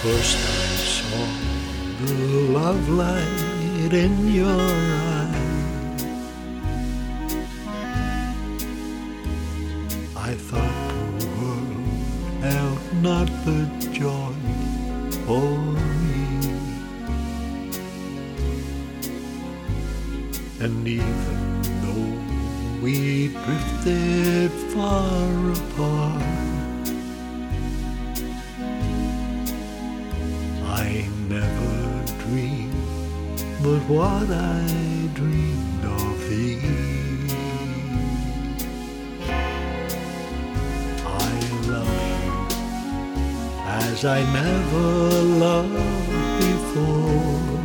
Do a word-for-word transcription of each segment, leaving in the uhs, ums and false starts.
first I saw the love light in your eyes, I thought the world held not but joy for me. And even though we drifted far apart, I never dreamed but what I dreamed of thee. I love you as I never loved before,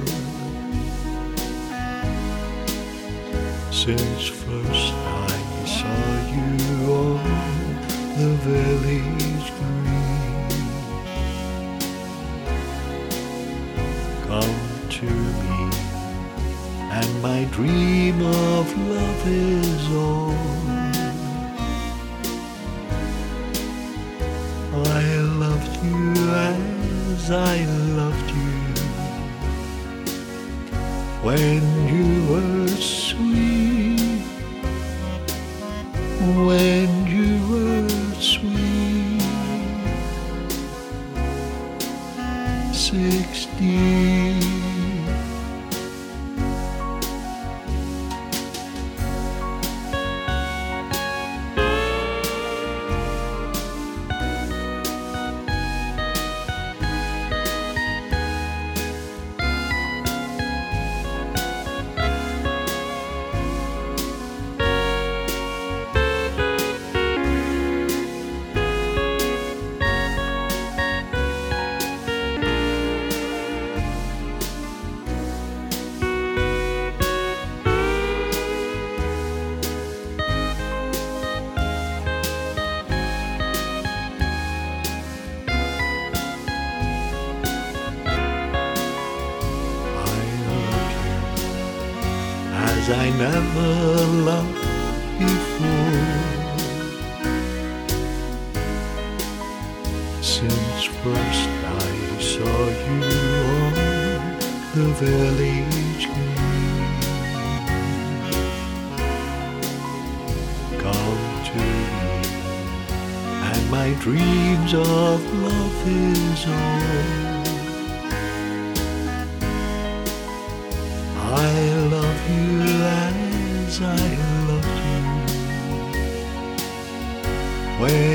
since first I saw you on the village green. Come to me, and my dream of love is on. I loved you as I loved you when you were sweet, when you were sweet, sixteen. As I never loved before, since first I saw you on the village green. Come to me, and my dreams of love is on. I love you as I loved you when